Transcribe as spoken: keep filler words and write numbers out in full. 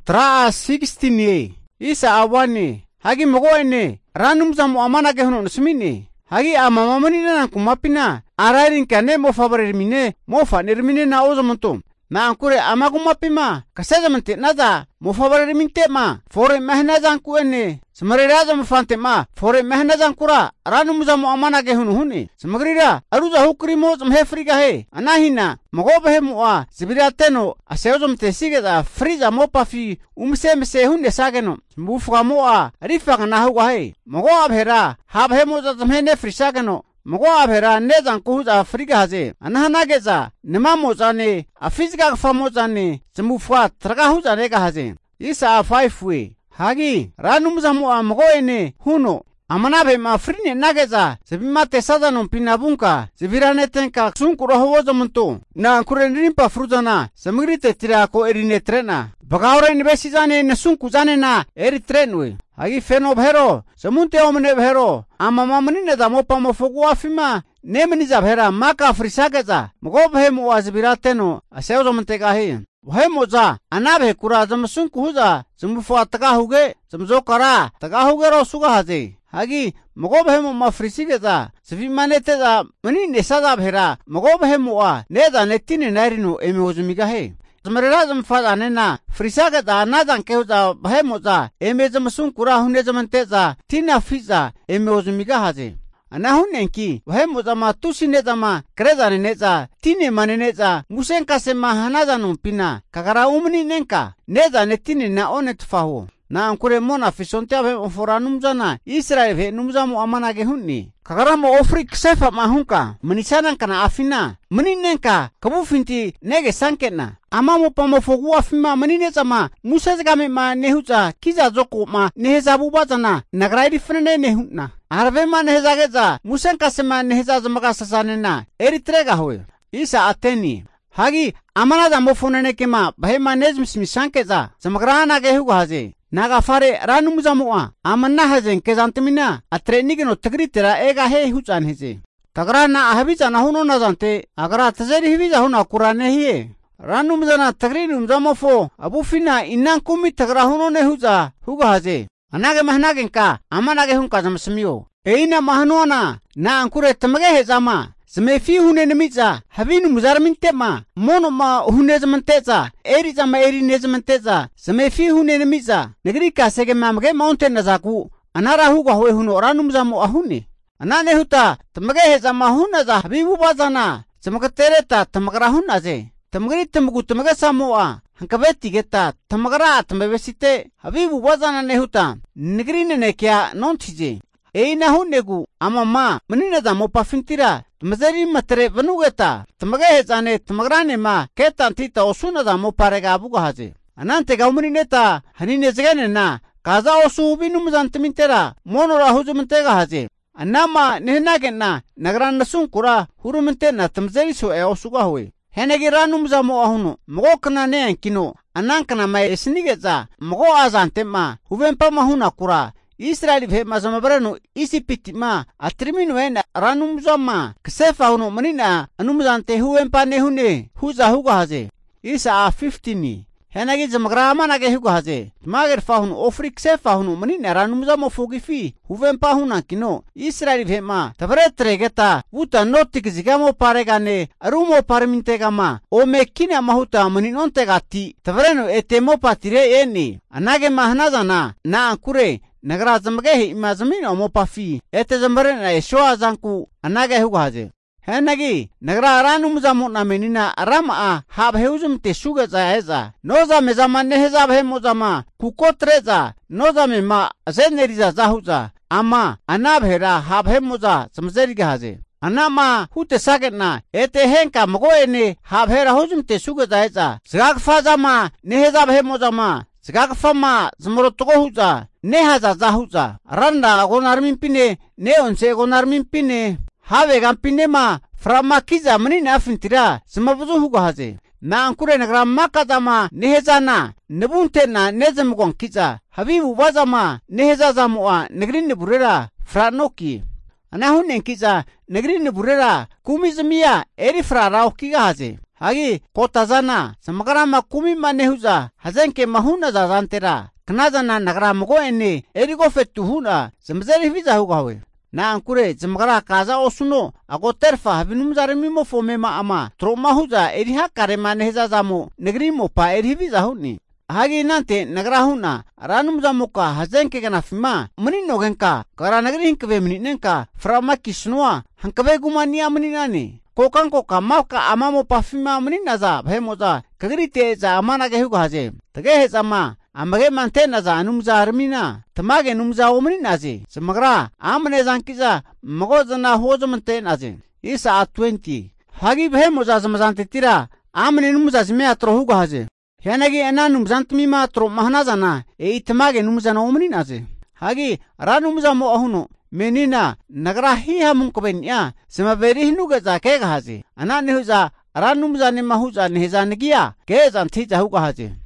Tra sixteen ye. Isa awani. Hagi mogoene. Ranum zamu amana ke hono smini. Hagi amama manina na kumapina. Arairin kane mo favorir mine. Mo fanir mine na ozamantum. Na ankure ama kumapima. Kaseza mante nada. Mo favorir minte ma. Fore mehna zanku ene. Semarira zamu fante ma. Fore mehna zankura. Ranum zamu amana ke hono huni. Semarira. Aruza hukri mo zam hefriga he. Anahina. Mogobe he mua. Sibira teno. Aseo zam te sigeda. Friza mo pafi. Umse mse hunde sageno. Mufuga moa. Rifa na huga he. Mogo abhera. Hab he mo zam he ne frisageno. Mogo abhera ne zanku huza friga haze. Anahana geza. Nema mo zane. Afizga famo zane. Semufuga traga huza nega haze. Isa five we. Hagi, ranum zamu amgoene, huno, amanabe ma frine nageza, sebimate sadanum pinabunka, sebirane tenka sunkuro hozo munto, na kurenrimpa fruzana, semugrite tirako erine trena, bagaure ni besizane ne sunku zane na eri trenwe. Hagi feno bhero, semunte omne bhero, amama manine da mopa mofogu afima, nemeniza bhera maka frisageza, mgobe mu azbirateno, aseuzo mantega he. Wahai moza, anabe kura zam sunku huza, zamufwa taka huge, zamzo kara, taka huge ro suga haze. Hagi, mogobe mu mafrisigeza, sevi manete za mani nesada bhera, mogobe mu wa, neda netine nairinu emi uzumiga he. Zamarira zamfada nena, frisageza nadan kehuza, wahai moza, eme zam sunkura hunde zamanteza, tina fiza, emi uzumiga haze. Anahunenki, wahai moza ma tusi neza ma, kreza neza, tine mane neza, musenka sema hanaza numpina, kakara umni nenka, neza netine na one tufahu. Na ankure mona fisonte abe ofora numzana, Israel ve numzamu amanage hunni. Kakara mo ofri ksefa mahunka, manisanan kana afina, maninenka, kabufinti nege sankena. Ama mo pamofogu afima manineza ma, musazgame ma nehuza, kiza zoko ma, neheza bubazana, nagraidi frene nehunna. Arve ma nehezageza, musenka sema neheza zamaga sasanena, eritrega hoye. Isa ateni. Hagi, amana da mofonene kema, bahema nezmismi sankeza, zamagrana gehuga haze. Naga fare ranum zamua, amanna hazen kezantemina, atrenigino tagritera ega he huzan heze. Tagrana ahabiza na huno nazante, agara tazeri hiviza huna kurane hiye. Ranum zana tagrinum zamofo, abufina innan kumi tagra huno ne huza, huga haze. Anage mahnagenka, amanage hunka zamsmiyo. Eina mahnuana, na ankure tamage hezama. Semefi hune nemiza, habinu muzarmintema, mono ma hune zamanteza, eri zama eri nezamanteza, semefi hune nemiza, negrika sege mamage mountain nazaku, anara huga hoe huno ranum zamu ahune. Anane huta, tamage hezama hunaza, habibu bazana, semakatereta tamagra hunaze, tamagri tamagu tamaga samoa, hankabeti geta, tamagra tamabesite, habibu bazana nehuta, negrine nekya non tije. Eina hunegu, ama ma, manina da mopa fintira, Mazari matre vanugeta, tamage zane tamagrane ma, ketan tita osuna da moparega buga haze. Anante gaumuni neta, hanine zgane na, kaza osu binum zantimintera, monora huzumintega haze. Anama nehnage na, nagran nasun kura, huruminte na tamzeri su e osuga hui. Henegi ranum za mo ahuno, mogo kana ne ankino, anankana ma esnigeza, mogo azante ma, huvempa mahuna kura, Israel ve mazamabrano isi pitima atriminu ena ranum zama ksefa huno manina anumzante huempa ne hune huza huga haze isa a fifteen henagi zamagrama nage huga haze mager fa huno ofri ksefa huno manina ranum zama fogifi huempa huna kino Israel ve ma tabretre geta uta notik zigamo paregane arumo parmintegama o mekina mahuta maninonte gati tabreno etemo patire eni anage mahnazana na ankure Nagra zamage imazamin omo pafi ete zambare na eshoa zanku anage huga haze henagi nagra ranum zamu na menina rama hab heuzum te shuga za eza noza mezaman ne heza bhe mozama kukotreza noza me ma zeneriza zahuza ama anabhera hab he moza samzeri ga haze anama hute sagetna ete henka mogoene hab hera huzum te shuga za eza zgak fazama ne heza bhe mozama zgak fama zmorotogo huza Nehaza zahuza, randa gonarmin pine, neonse gonarmin pine, have gampine ma, framakiza manina afintira, semabuzu huga haze. Na ankure nagra makazama, nehezana, nebuntena nezemgon kiza, habibu wazama, nehezaza mua, negrini burera, franoki. Anahunen kiza, negrini burera, kumizmia, eri frarao kiga haze. Hagi kota zana semakara makumi manehuza hazenke mahuna za zantera. Kenazana nagara mogo ene eriko fetuhuna semzeri viza hugawe. Na ankure semakara kaza osuno ago terfa habinum zaremimo fomema ama troma huza eriha karema nehza zamo negrimo pa eri viza huni. Hagi nante nagara huna ranum zamuka hazenke ganafima menino genka kara nagri hinkve meninenka frama kisnua hankve gumania meninani. Kokang koka mauka amamo pafima meninaza bhemoza kagrite za amana ge hugaje. Tage hezama amage mantena za anumza armina tamage numza omeninaze semagra amne zankiza magozana hozamantena isa twenty hagi bhemoza zamazante tira amne numza zime atro hugaje yanagi ena numzantmi ma atro mahnazana e tamage numza omeninaze hagi ranumza mo ahuno menina nagra hi hamunkobenya semaveri hinuga za ke gahaze anane huza ranumza ne mahuza ne zangiya ke zanthi jahugaje